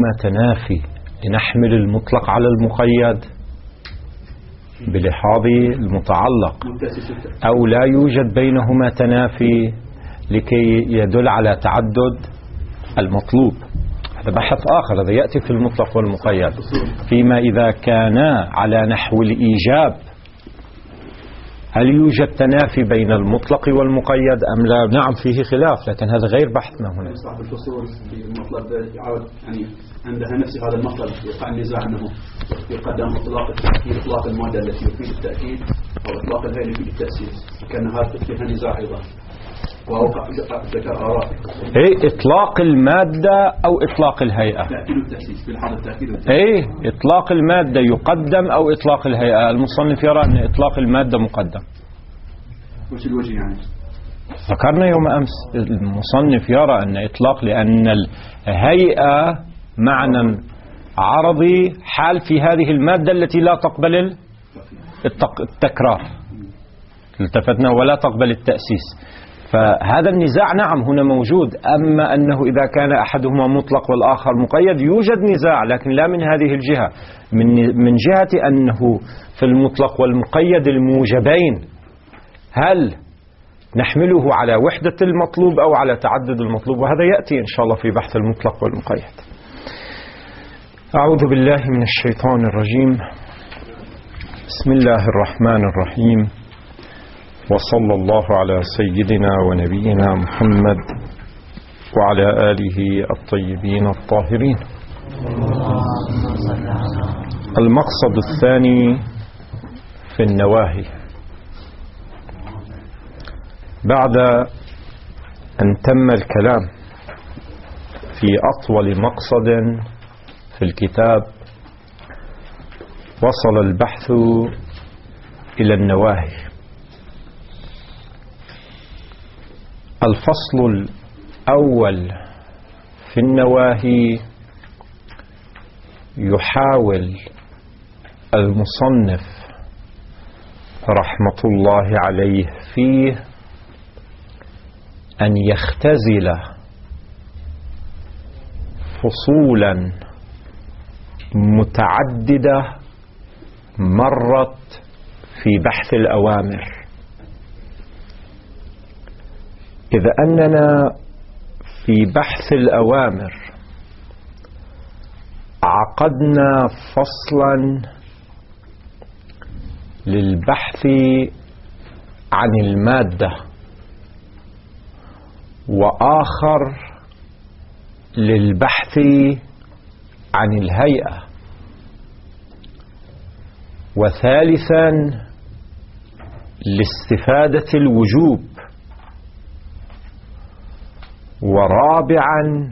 بينهما تنافي لنحمل المطلق على المقيد بلحاظ المتعلق، أو لا يوجد بينهما تنافي لكي يدل على تعدد المطلوب. هذا بحث آخر، هذا يأتي في المطلق والمقيد. فيما إذا كانا على نحو الإيجاب هل يوجد تنافي بين المطلق والمقيد أم لا؟ نعم فيه خلاف، لكن هذا غير بحثنا هنا. صاحب الفصول بالمطلب يعود يعني عندها نفس هذا المطلب يقع النزاع أنه يقدم إطلاق التأكيد، إطلاق المادة التي يفيد التأكيد، أو إطلاق الهيئة اللي يفيد التأسيس. كان هذا فيها نزاع أيضا، وأوقع ذكر آراء. إطلاق المادة أو إطلاق الهيئة؟ تأكيد التأسيس، بلحاظ التأكيد والتأسيس. إطلاق المادة يقدم أو إطلاق الهيئة؟ المصنف يرى أن إطلاق المادة مقدم. وش الوجه يعني؟ ذكرنا يوم أمس المصنف يرى أن إطلاق، لأن الهيئة معنى عرضي حال في هذه المادة التي لا تقبل التكرار، التفتنا، ولا تقبل التأسيس. فهذا النزاع نعم هنا موجود. أما أنه إذا كان أحدهما مطلق والآخر مقيد يوجد نزاع، لكن لا من هذه الجهة، من جهة أنه في المطلق والمقيد الموجبين هل نحمله على وحدة المطلوب أو على تعدد المطلوب، وهذا يأتي إن شاء الله في بحث المطلق والمقيد. أعوذ بالله من الشيطان الرجيم. بسم الله الرحمن الرحيم، وصلى الله على سيدنا ونبينا محمد وعلى آله الطيبين الطاهرين. المقصد الثاني في النواهي. بعد أن تم الكلام في أطول مقصد في الكتاب وصل البحث إلى النواهي. الفصل الأول في النواهي يحاول المصنف رحمة الله عليه فيه أن يختزل فصولا متعددة مرت في بحث الأوامر، إذ أننا في بحث الأوامر عقدنا فصلا للبحث عن المادة، وآخر للبحث عن الهيئة، وثالثا لاستفادة الوجوب، ورابعا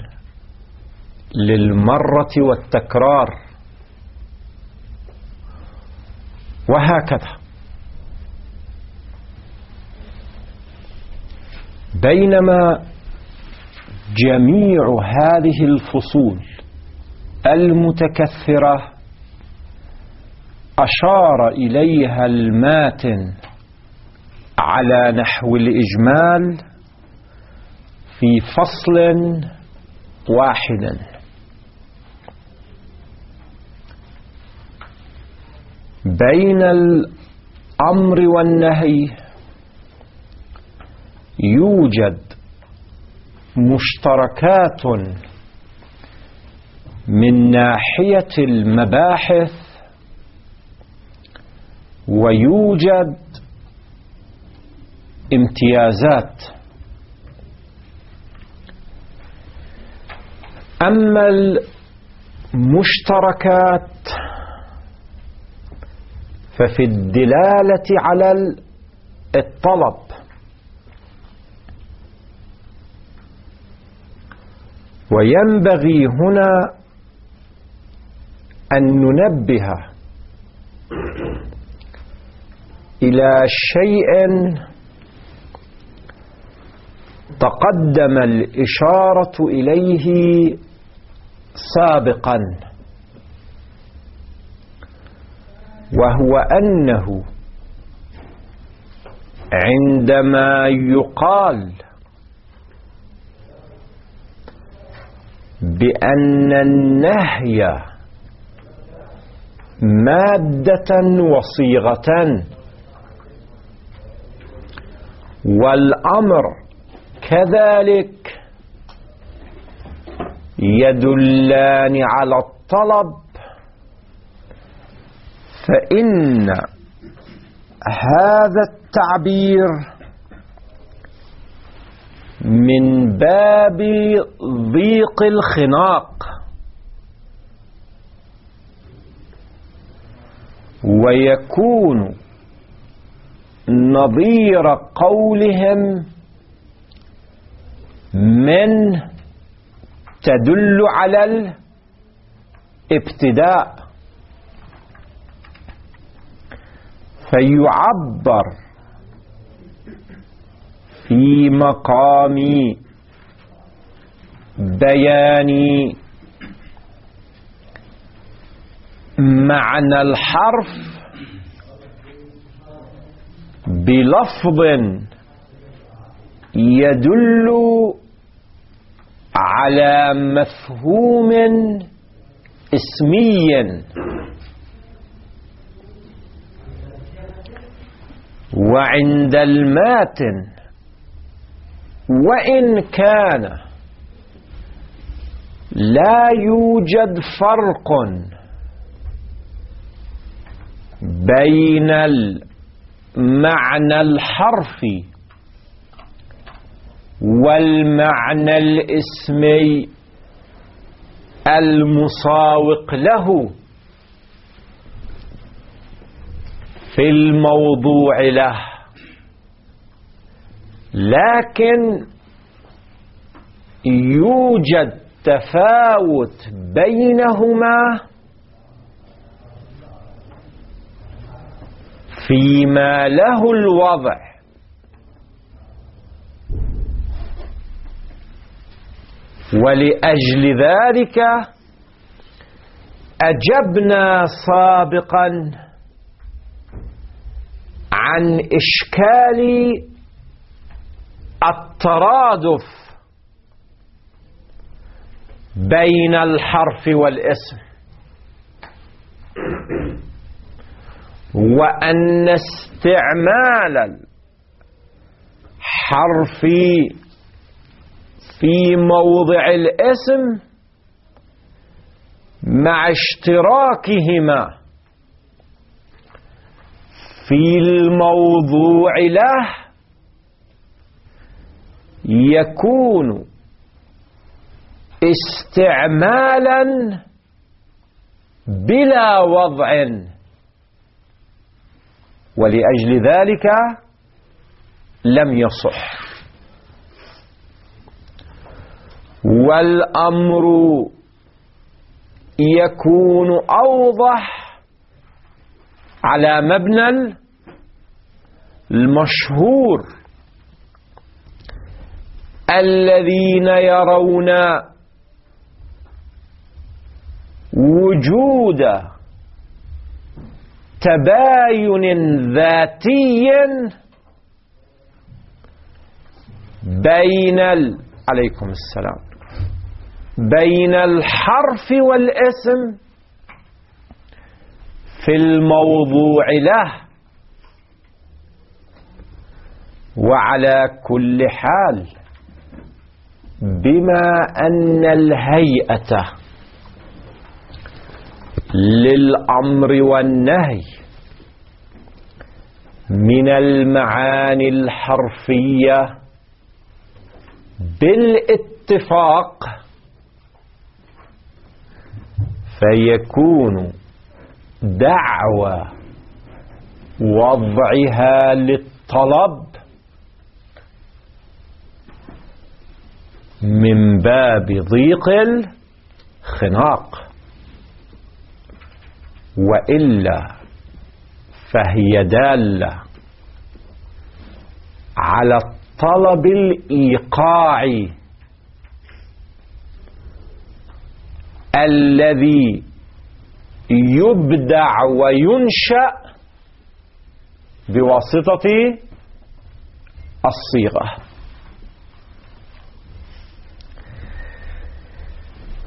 للمرة والتكرار، وهكذا. بينما جميع هذه الفصول المتكثرة أشار إليها الماتن على نحو الإجمال في فصل واحد. بين الأمر والنهي يوجد مشتركات من ناحية المباحث، ويوجد امتيازات. أما المشتركات ففي الدلالة على الطلب، وينبغي هنا أن ننبه إلى شيء تقدم الإشارة إليه سابقا، وهو أنه عندما يقال بأن النهي مادة وصيغة والأمر كذلك يدلان على الطلب، فإن هذا التعبير من باب ضيق الخناق، ويكون نظير قولهم من تدل على الابتداء، فيعبر في مقام بيان معنى الحرف بلفظ يدل على مفهوم اسمي، وعند الماتن وإن كان لا يوجد فرق بين المعنى الحرفي والمعنى الاسمي المساوق له في الموضوع له، لكن يوجد تفاوت بينهما فيما له الوضع، ولأجل ذلك أجبنا سابقا عن إشكال الترادف بين الحرف والاسم، وأن استعمال الحرف في موضع الاسم مع اشتراكهما في الموضوع له يكون استعمالا بلا وضع، ولأجل ذلك لم يصح. والأمر يكون أوضح على مبنى المشهور الذين يرون وجود تباين ذاتي بين عليكم السلام بين الحرف والاسم في الموضوع له. وعلى كل حال بما أن الهيئة للأمر والنهي من المعاني الحرفية بالاتفاق، فيكون دعوى وضعها للطلب من باب ضيق الخناق، وإلا فهي دالة على الطلب الإيقاعي الذي يبدع وينشأ بواسطة الصيغة.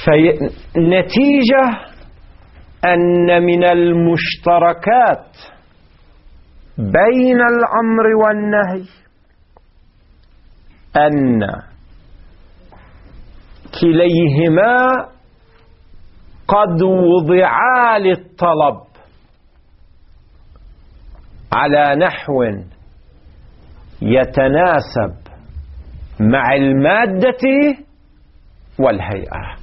فنتيجة أن من المشتركات بين الأمر والنهي أن كليهما قد وضعا للطلب على نحو يتناسب مع المادة والهيئة.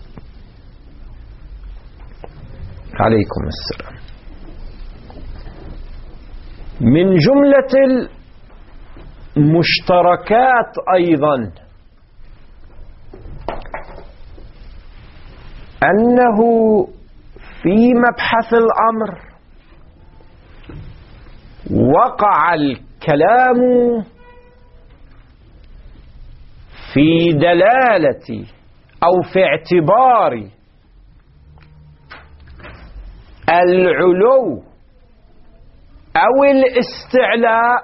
عليكم السلام. من جملة المشتركات أيضا أنه في مبحث الأمر وقع الكلام في دلالة أو في اعتبار العلو أو الاستعلاء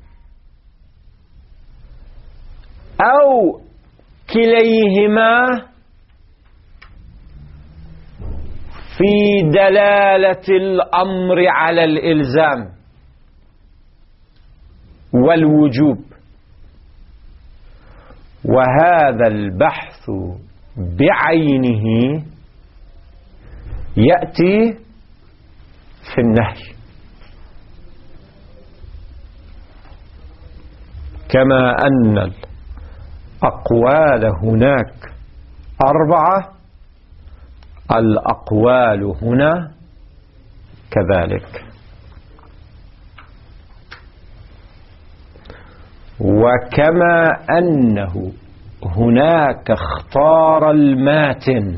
أو كليهما في دلالة الأمر على الإلزام والوجوب. وهذا البحث بعينه يأتي في النهي، كما أن الأقوال هناك 4، الأقوال هنا كذلك. وكما أنه هناك اختار الماتن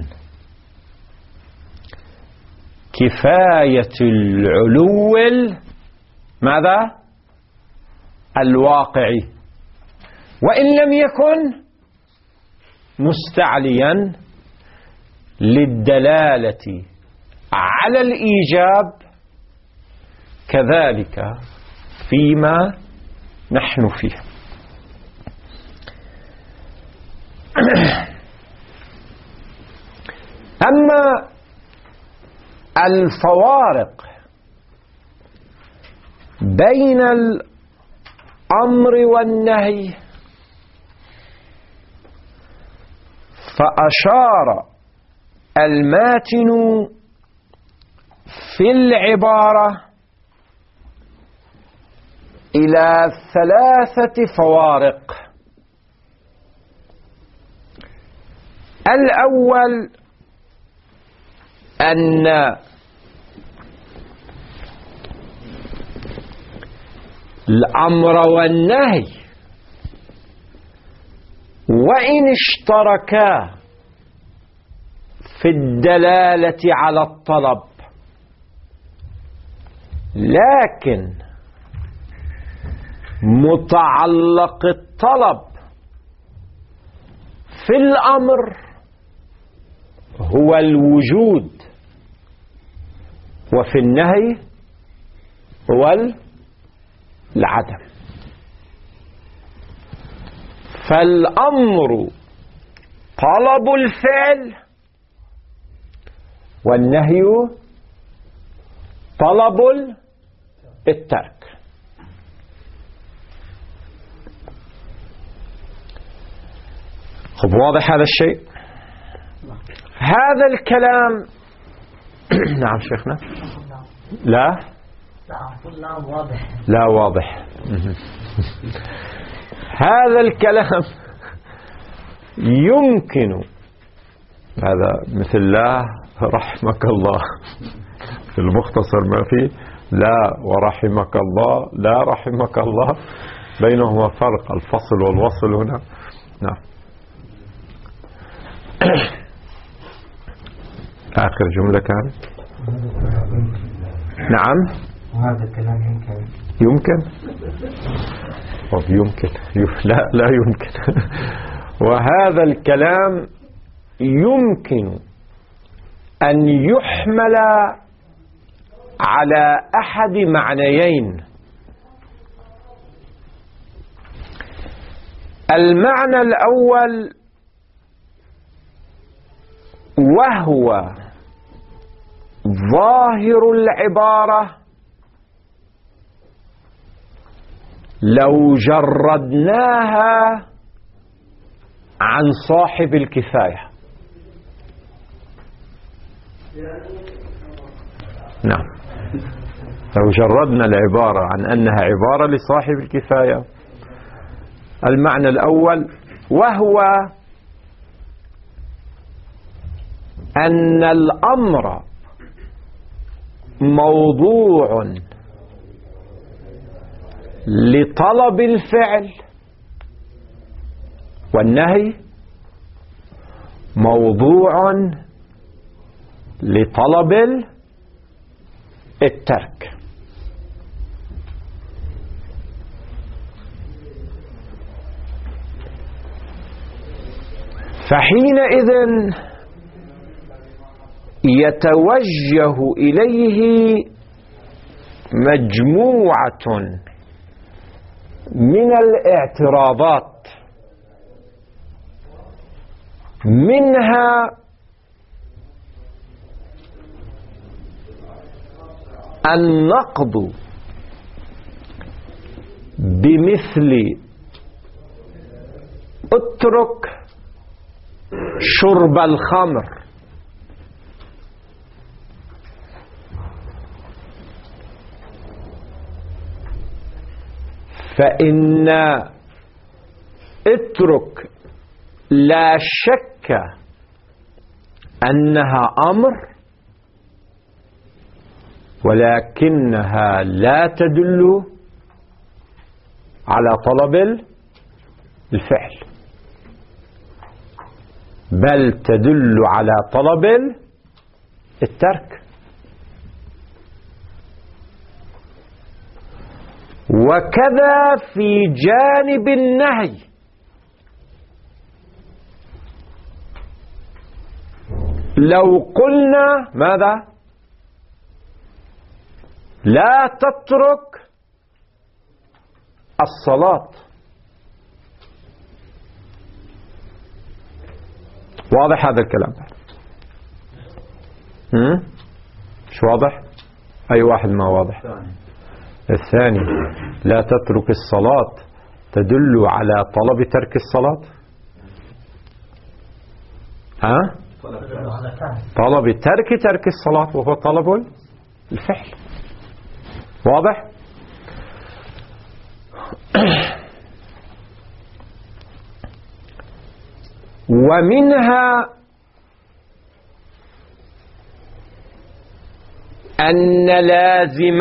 كفاية العلو ماذا؟ الواقعي، وإن لم يكن مستعليا للدلالة على الإيجاب، كذلك فيما نحن فيه. أما الفوارق بين الأمر والنهي فأشار الماتن في العبارة إلى 3 فوارق. الأول أن الأمر والنهي وإن اشتركا في الدلالة على الطلب، لكن متعلق الطلب في الأمر هو الوجود، وفي النهي هو العدم. فالأمر طلب الفعل، والنهي طلب الترك. خب، واضح هذا الشيء؟ هذا الكلام نعم شيخنا. لا واضح. لا واضح. هذا الكلام يمكن، هذا مثل لا رحمك الله في المختصر ما فيه لا ورحمك الله، لا رحمك الله، بينهما فرق، الفصل والوصل هنا. نعم. آخر جملة كانت نعم. وهذا الكلام يمكن طب يمكن لا يمكن. وهذا الكلام يمكن أن يحمل على أحد معنيين. المعنى الأول وهو ظاهر العبارة لو جردناها عن صاحب الكفاية. نعم، لو جردنا العبارة عن أنها عبارة لصاحب الكفاية. المعنى الأول وهو أن الأمر موضوع لطلب الفعل، والنهي موضوع لطلب الترك. فحينئذ يتوجه إليه مجموعة من الاعتراضات، منها النقد بمثل اترك شرب الخمر، فإن اترك لا شك أنها أمر، ولكنها لا تدل على طلب الفعل، بل تدل على طلب الترك. وكذا في جانب النهي، لو قلنا ماذا؟ لا تترك الصلاة، واضح هذا الكلام؟ مش واضح؟ أي واحد ما واضح؟ الثاني لا تترك الصلاة تدل على طلب ترك الصلاة. طلب ترك الصلاة، وهو طلب الفعل. واضح؟ ومنها أن لازم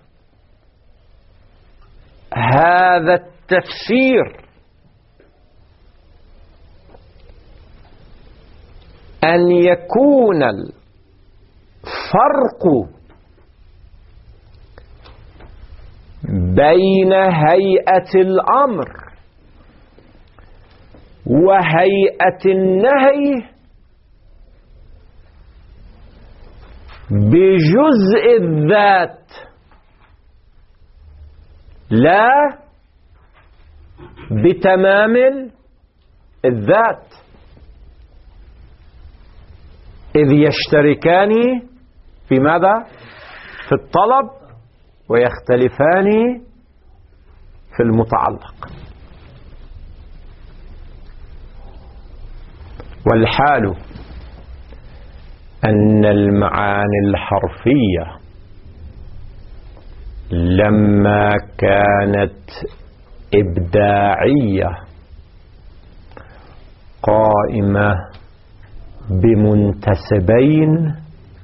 هذا التفسير أن يكون الفرق بين هيئة الأمر وهيئة النهي بجزء الذات، لا بتمام الذات، إذ يشتركان في ماذا؟ في الطلب، ويختلفان في المتعلق. والحال أن المعاني الحرفية لما كانت إبداعية قائمة بمنتسبين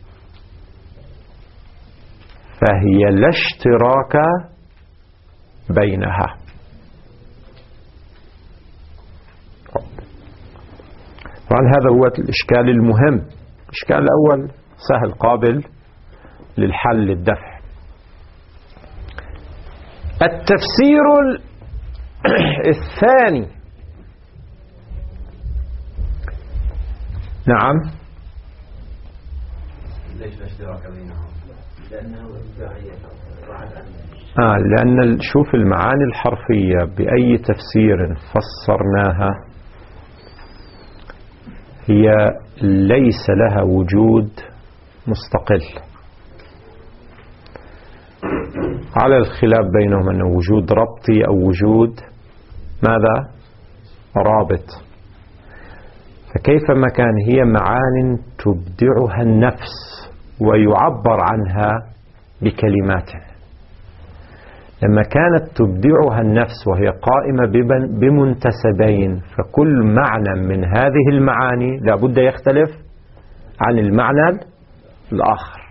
فهي لا اشتراك بينها. طبعا هذا هو الإشكال المهم. الإشكال الأول سهل قابل للحل للدفع. التفسير الثاني، نعم، ليش لا اشتراك بينهم؟ لأنه إبداعية. لأن شوف المعاني الحرفية بأي تفسير فسرناها هي ليس لها وجود مستقل، على الخلاف بينهم أنه وجود ربطي أو وجود ماذا؟ رابط. فكيفما كان هي معان تبدعها النفس ويعبر عنها بكلمات، لما كانت تبدعها النفس وهي قائمة بمنتسبين، فكل معنى من هذه المعاني لابد يختلف عن المعنى الآخر.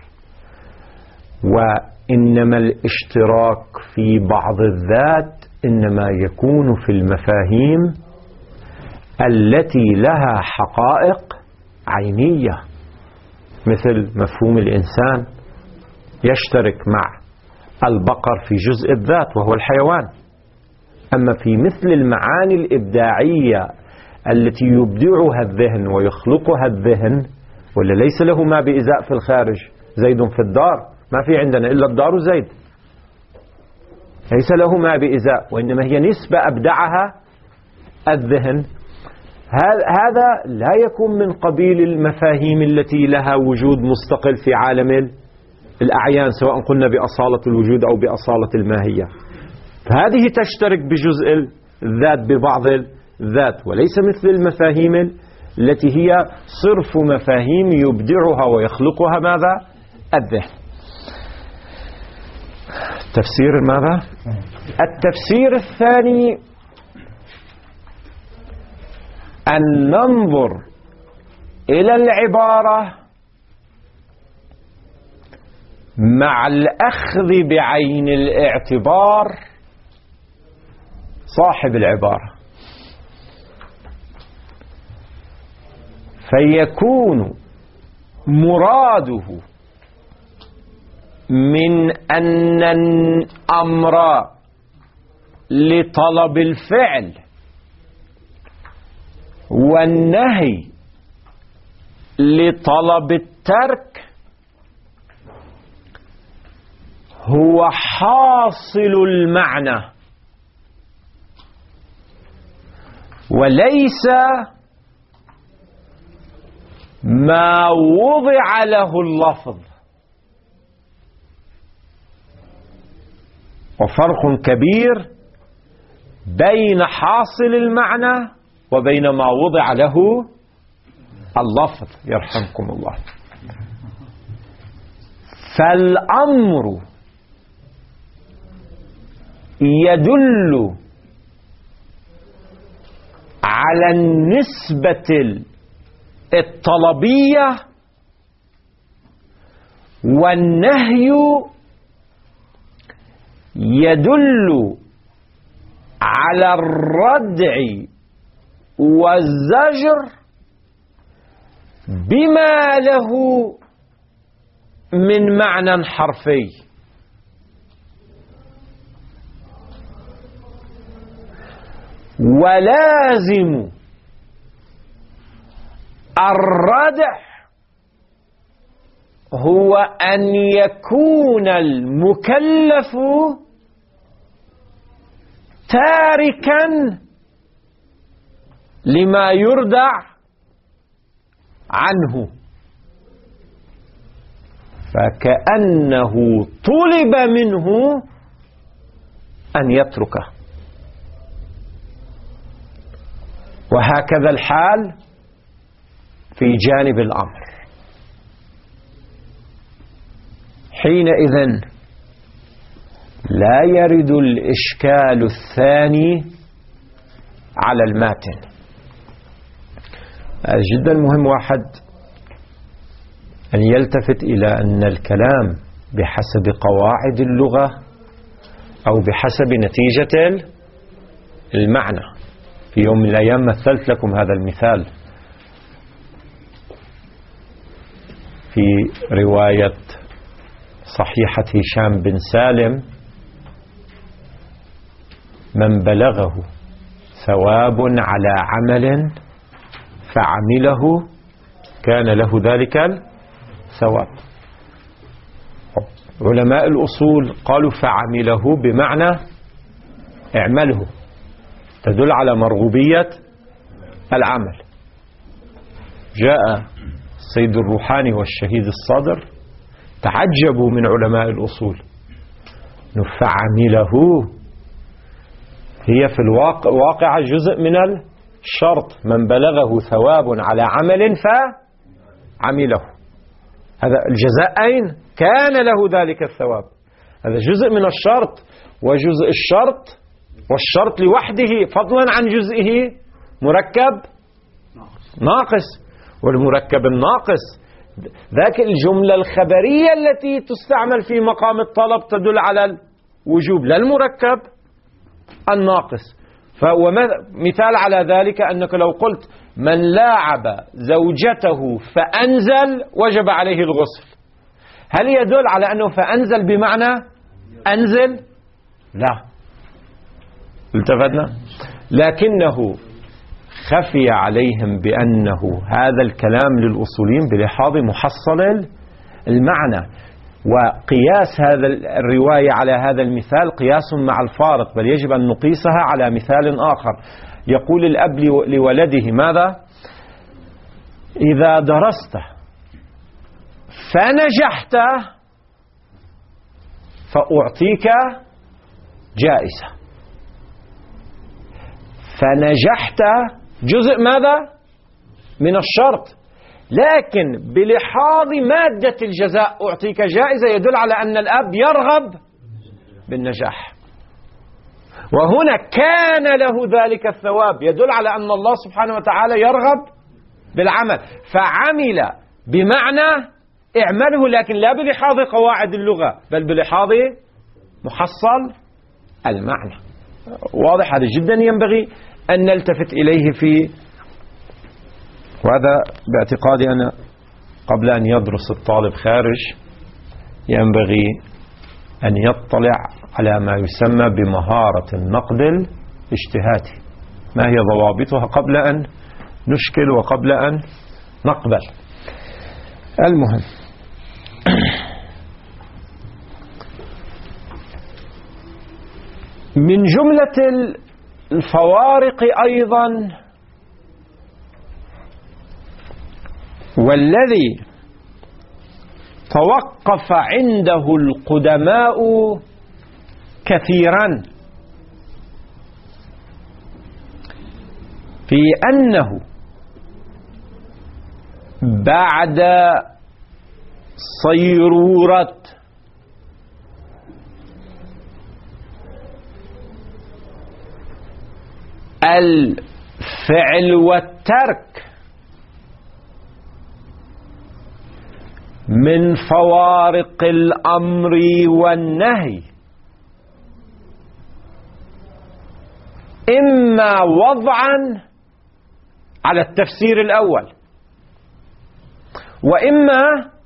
وإنما الاشتراك في بعض الذات إنما يكون في المفاهيم التي لها حقائق عينية، مثل مفهوم الإنسان يشترك مع البقر في جزء الذات وهو الحيوان. أما في مثل المعاني الإبداعية التي يبدعها الذهن ويخلقها الذهن، ولا ليس له ما بإزاء في الخارج، زيد في الدار، ما في عندنا إلا الدار وزيد، ليس له ما بإزاء، وإنما هي نسبة أبدعها الذهن. هذا لا يكون من قبيل المفاهيم التي لها وجود مستقل في عالم الأعيان، سواء قلنا بأصالة الوجود أو بأصالة الماهية. فهذه تشترك بجزء الذات ببعض الذات، وليس مثل المفاهيم التي هي صرف مفاهيم يبدعها ويخلقها ماذا؟ الذهن. تفسير ماذا؟ التفسير الثاني أن ننظر إلى العبارة مع الأخذ بعين الاعتبار صاحب العبارة، فيكون مراده من أن الأمر لطلب الفعل والنهي لطلب الترك هو حاصل المعنى، وليس ما وضع له اللفظ. وفرق كبير بين حاصل المعنى وبين ما وضع له اللفظ، يرحمكم الله. فالأمر يدل على النسبة الطلبية، والنهي يدل على الردع والزجر بما له من معنى حرفي. ولازم الردع هو أن يكون المكلف تاركا لما يردع عنه، فكأنه طلب منه أن يتركه. وهكذا الحال في جانب الأمر. حينئذ لا يرد الإشكال الثاني على الماتن. جدا مهم واحد أن يلتفت إلى أن الكلام بحسب قواعد اللغة أو بحسب نتيجة المعنى. في يوم من الأيام مثلت لكم هذا المثال في رواية صحيحة هشام بن سالم: من بلغه ثواب على عمل فعمله كان له ذلك الثواب. علماء الأصول قالوا فعمله بمعنى اعمله، تدل على مرغوبية العمل. جاء السيد الروحاني والشهيد الصدر تعجبوا من علماء الأصول فعمله، هي في الواقع جزء من الشرط، من بلغه ثواب على عمل فعمله، هذا الجزاء أين كان له ذلك الثواب، هذا جزء من الشرط، وجزء الشرط والشرط لوحده فضلا عن جزئه مركب ناقص، والمركب الناقص ذاك الجملة الخبرية التي تستعمل في مقام الطلب تدل على الوجوب لا المركب الناقص. مثال على ذلك أنك لو قلت من لاعب زوجته فأنزل وجب عليه الغسل، هل يدل على أنه فأنزل بمعنى أنزل؟ لا، التفتنا، لكنه خفي عليهم بأنه هذا الكلام للأصوليين بلحاظ محصل المعنى، وقياس هذا الرواية على هذا المثال قياس مع الفارق، بل يجب أن نقيسها على مثال آخر. يقول الأب لولده ماذا؟ إذا درست فنجحت فأعطيك جائزة. فنجحت جزء ماذا؟ من الشرط، لكن بلحاظ مادة الجزاء أعطيك جائزة يدل على أن الأب يرغب بالنجاح، وهنا كان له ذلك الثواب يدل على أن الله سبحانه وتعالى يرغب بالعمل، فعمل بمعنى اعمله، لكن لا بلحاظ قواعد اللغة بل بلحاظ محصل المعنى. واضح؟ هذا جدا ينبغي أن نلتفت إليه وهذا باعتقادي أنا قبل أن يدرس الطالب خارج ينبغي أن يطلع على ما يسمى بمهارة النقد الاجتهادي، ما هي ضوابطها قبل أن نشكل وقبل أن نقبل. المهم من جملة الفوارق أيضا والذي توقف عنده القدماء كثيرا في أنه بعد صيرورة الفعل والترك من فوارق الأمر والنهي، إما وضعا على التفسير الأول، وإما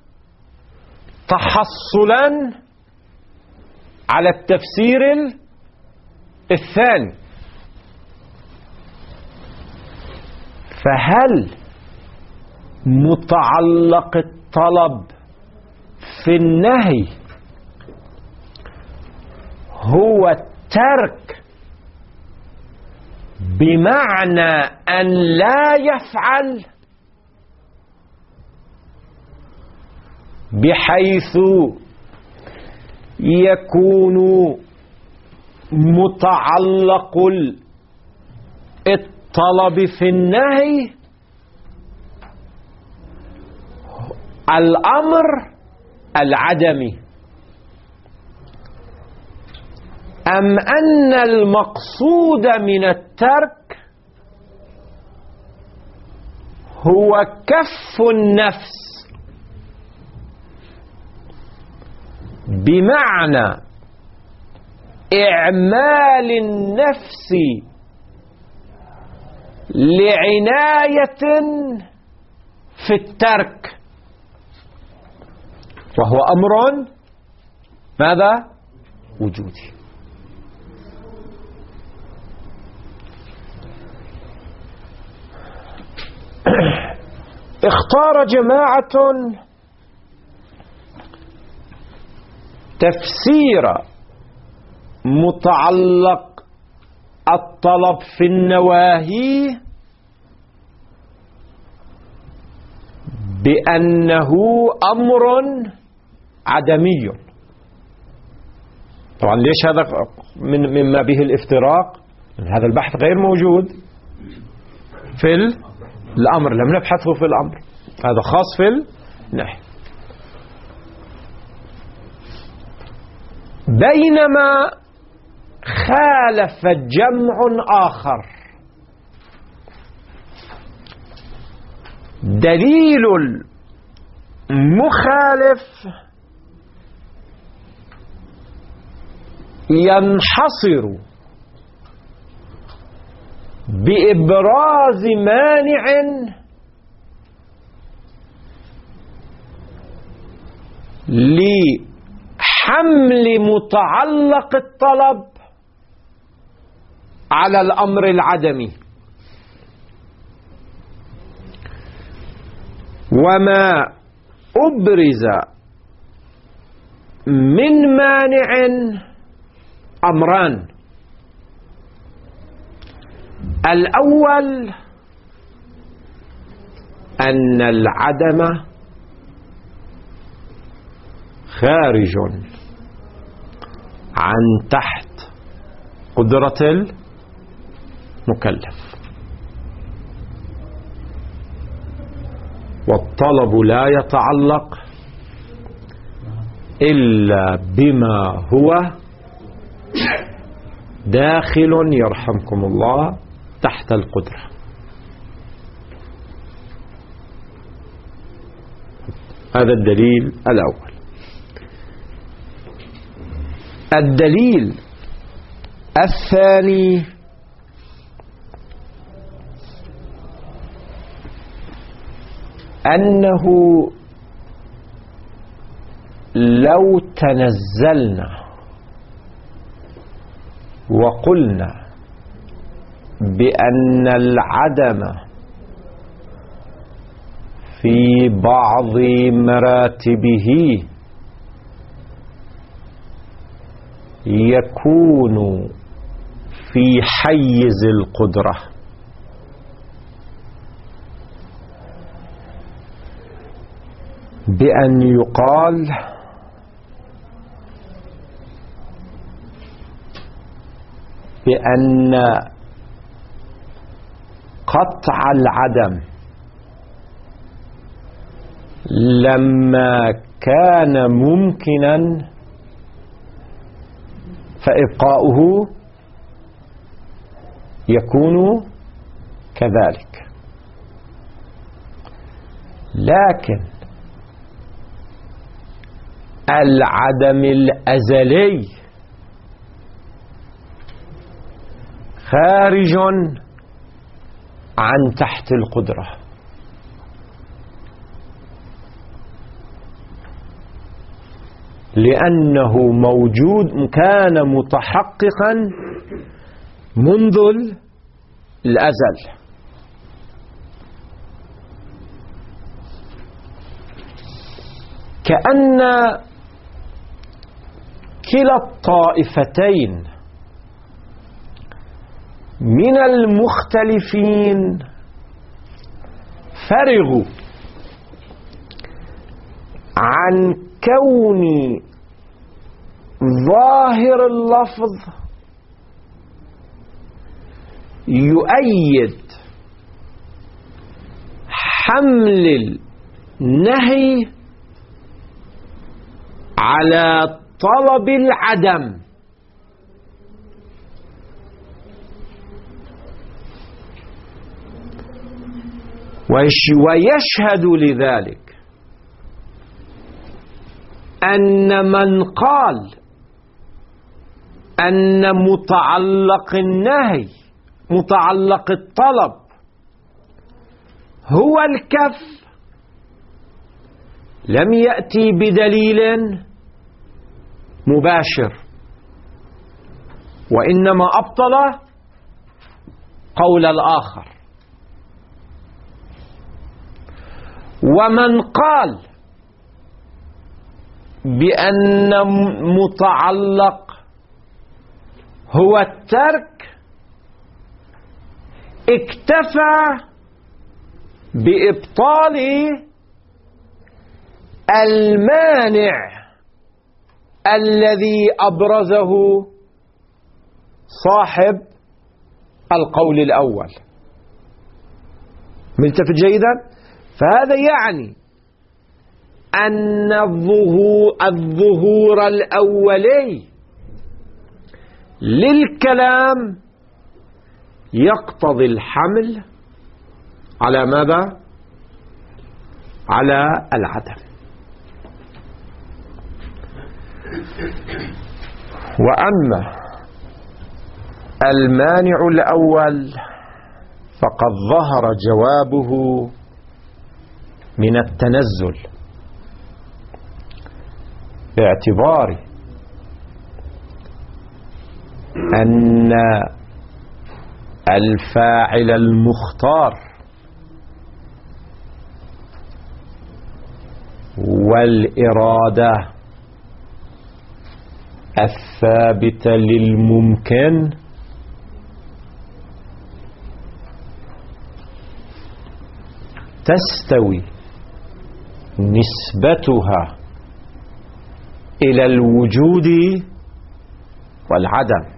تحصلا على التفسير الثاني. فهل متعلق الطلب في النهي هو الترك بمعنى أن لا يفعل، بحيث يكون متعلق الطلب في النهي الأمر العدمي، أم أن المقصود من الترك هو كف النفس، بمعنى إعمال النفس لعناية في الترك، وهو أمر ماذا؟ وجودي. اختار جماعة تفسير متعلق الطلب في النواهي بأنه أمر عدمي. طبعا ليش هذا مما به الافتراق؟ هذا البحث غير موجود في الأمر، لم نبحثه في الأمر، هذا خاص في النهي. بينما خالف جمع آخر دليل المخالف ينحصر بإبراز مانع لحمل متعلق الطلب على الأمر العدمي. وما أبرز من مانع أمران: الأول أن العدم خارج عن تحت قدرة المكلف، والطلب لا يتعلق إلا بما هو داخل يرحمكم الله تحت القدرة. هذا الدليل الأول. الدليل الثاني أنه لو تنزلنا وقلنا بأن العدم في بعض مراتبه يكون في حيز القدرة، بأن يقال بأن قطع العدم لما كان ممكنا فإبقاؤه يكون كذلك. لكن العدم الأزلي خارج عن تحت القدرة، لأنه موجود كان متحققا منذ الأزل. كأن كلا الطائفتين من المختلفين فرغوا عن كون ظاهر اللفظ يؤيد حمل النهي على طلب العدم، ويشهد لذلك أن من قال أن متعلق النهي متعلق الطلب هو الكف لم يأتي بدليل مباشر، وإنما أبطل قول الآخر. ومن قال بأن متعلق هو الترك اكتفى بإبطال المانع الذي أبرزه صاحب القول الأول. ملتفت جيدا؟ فهذا يعني أن الظهور الأولي للكلام يقتضي الحمل على ماذا؟ على العدم. وأما المانع الأول فقد ظهر جوابه من التنزل، باعتبار أن الفاعل المختار والإرادة الثابتة للممكن تستوي نسبتها إلى الوجود والعدم.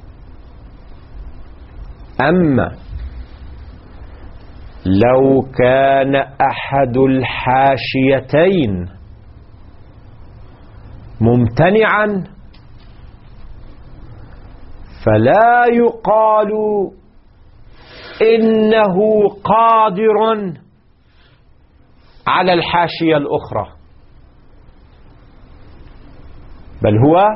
أما لو كان أحد الحاشيتين ممتنعا فلا يقال إنه قادر على الحاشية الأخرى، بل هو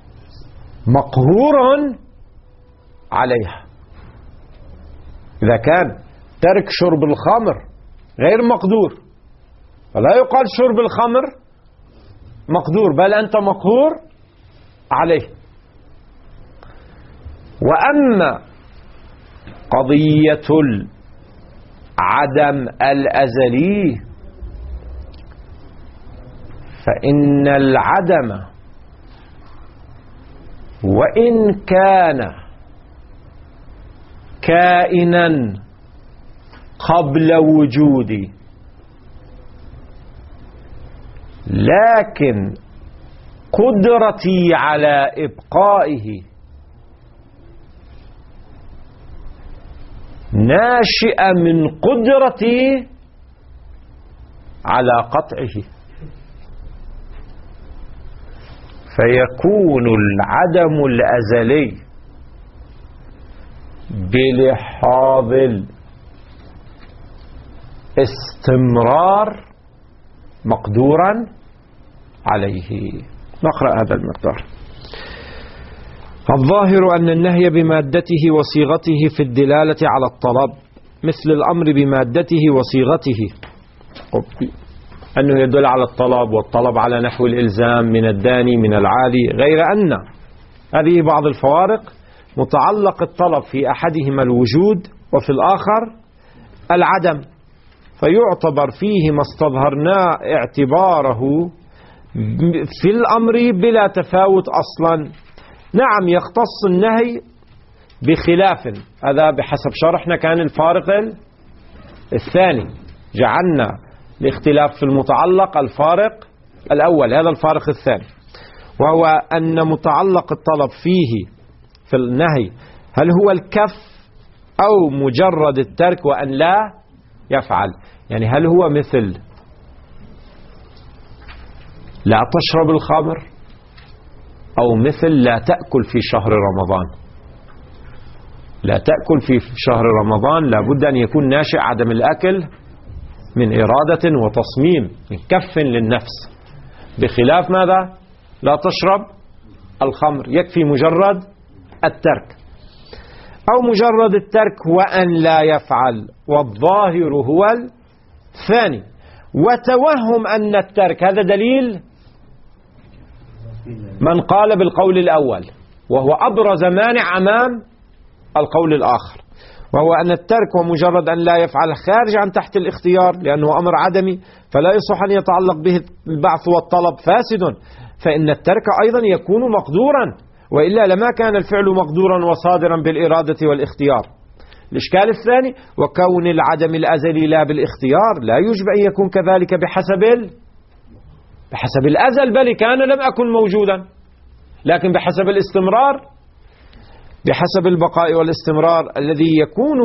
مقهور عليها. إذا كان ترك شرب الخمر غير مقدور فلا يقال شرب الخمر مقدور، بل أنت مقهور عليه. وأما قضية العدم الأزلي فإن العدم وإن كان كائنا قبل وجودي لكن قدرتي على إبقائه ناشئة من قدرتي على قطعه، فيكون العدم الأزلي بلحاظ الاستمرار مقدورا عليه. نقرأ هذا المقدار. الظاهر أن النهي بمادته وصيغته في الدلالة على الطلب مثل الأمر بمادته وصيغته، أنه يدل على الطلب، والطلب على نحو الإلزام من الداني من العالي، غير أن هذه بعض الفوارق: متعلق الطلب في أحدهما الوجود وفي الآخر العدم، فيعتبر فيه ما استظهرناه اعتباره في الأمر بلا تفاوت أصلا. نعم يختص النهي بخلاف، هذا بحسب شرحنا كان الفارق الثاني، جعلنا الاختلاف في المتعلق الفارق الأول، هذا الفارق الثاني، وهو أن متعلق الطلب فيه في النهي هل هو الكف أو مجرد الترك وأن لا يفعل. يعني هل هو مثل لا تشرب الخمر، أو مثل لا تأكل في شهر رمضان. لا تأكل في شهر رمضان لابد أن يكون ناشئ عدم الأكل من إرادة وتصميم، من كف للنفس، بخلاف ماذا؟ لا تشرب الخمر يكفي مجرد الترك، أو مجرد الترك وأن لا يفعل، والظاهر هو الثاني. وتوهم أن الترك هذا دليل من قال بالقول الأول، وهو أبرز مانع أمام القول الآخر، وهو أن الترك ومجرد أن لا يفعل خارج عن تحت الاختيار، لأنه أمر عدمي فلا يصح أن يتعلق به البعث والطلب، فاسد. فإن الترك أيضا يكون مقدورا، وإلا لما كان الفعل مقدورا وصادرا بالإرادة والاختيار. الإشكال الثاني: وكون العدم الأزلي لا بالاختيار لا يجب أن يكون كذلك بحسب بحسب الأزل بل كان لم أكن موجودا، لكن بحسب الاستمرار، بحسب البقاء والاستمرار الذي يكون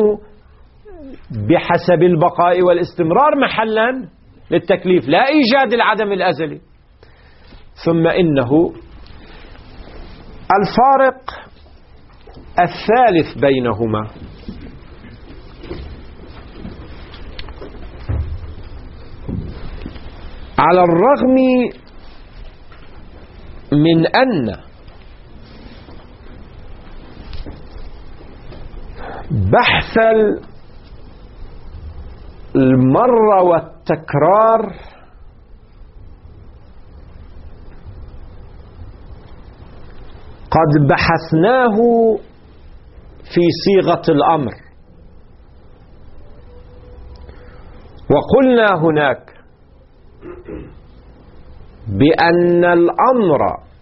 بحسب البقاء والاستمرار محلا للتكليف، لا إيجاد العدم الأزلي. ثم إنه الفارق الثالث بينهما على الرغم من أن بحث المرة والتكرار قد بحثناه في صيغة الأمر، وقلنا هناك بأن الأمر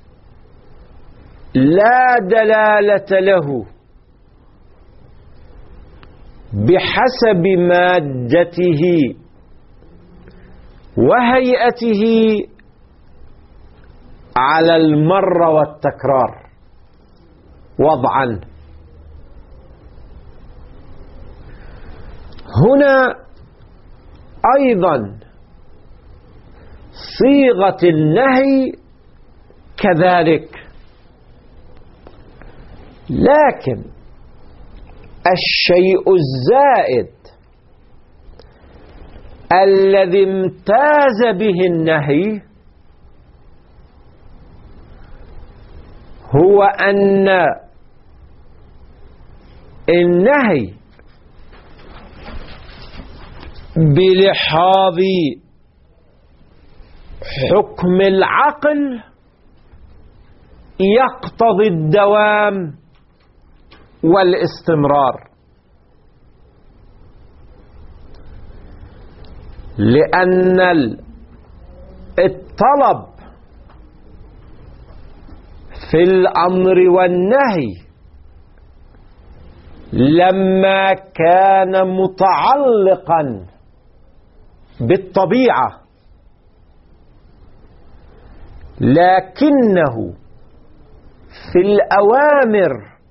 لا دلالة له بحسب مادته وهيئته على المر والتكرار وضعا. هنا أيضا صيغة النهي كذلك، لكن الشيء الزائد الذي امتاز به النهي هو أن النهي بلحاظ حكم العقل يقتضي الدوام والاستمرار، لأن الطلب في الأمر والنهي لما كان متعلقا بالطبيعة، لكنه في الأوامر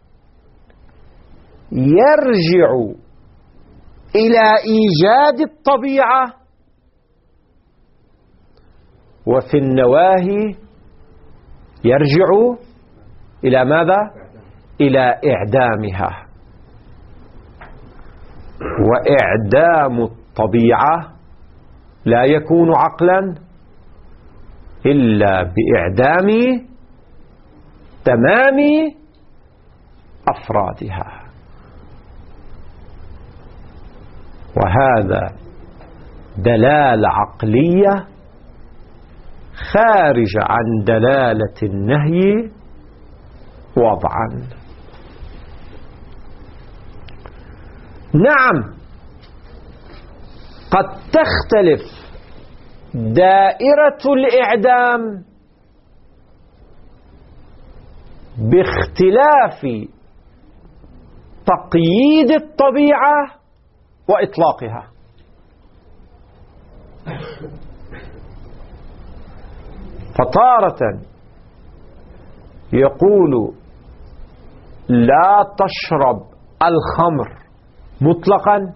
يرجع إلى إيجاد الطبيعة، وفي النواهي يرجع إلى ماذا؟ إلى إعدامها. وإعدام الطبيعة لا يكون عقلا إلا بإعدام تمام أفرادها، وهذا دلالة عقلية خارجة عن دلالة النهي وضعا. نعم، قد تختلف دائرة الإعدام باختلاف تقييد الطبيعة وإطلاقها. فتارة يقول لا تشرب الخمر مطلقا،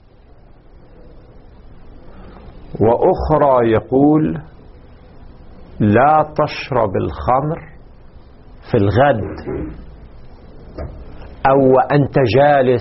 وأخرى يقول لا تشرب الخمر في الغد أو وأنت جالس.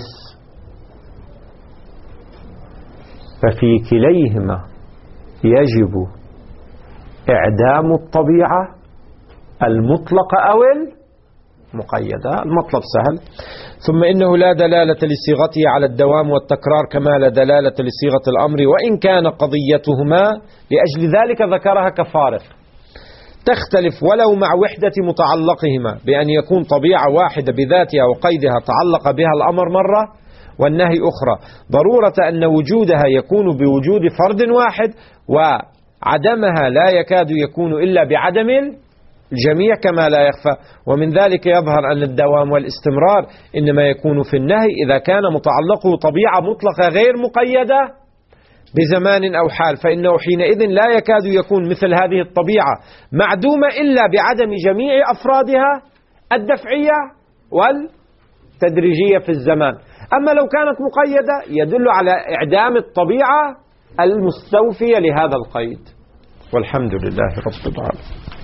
ففي كليهما يجب إعدام الطبيعة المطلقة أو المقيدة. المطلب سهل. ثم إنه لا دلالة لصيغته على الدوام والتكرار كما لا دلالة لصيغة الأمر، وإن كان قضيتهما لأجل ذلك ذكرها كفارق تختلف ولو مع وحدة متعلقهما، بأن يكون طبيعة واحدة بذاتها وقيدها تعلق بها الأمر مرة والنهي أخرى، ضرورة أن وجودها يكون بوجود فرد واحد، وعدمها لا يكاد يكون إلا بعدم الجميع كما لا يخفى. ومن ذلك يظهر أن الدوام والاستمرار إنما يكون في النهي إذا كان متعلقه طبيعة مطلقة غير مقيدة بزمان أو حال، فإنه حينئذ لا يكاد يكون مثل هذه الطبيعة معدومة إلا بعدم جميع أفرادها الدفعية والتدريجية في الزمان. أما لو كانت مقيدة يدل على إعدام الطبيعة المستوفية لهذا القيد. والحمد لله رب العالمين.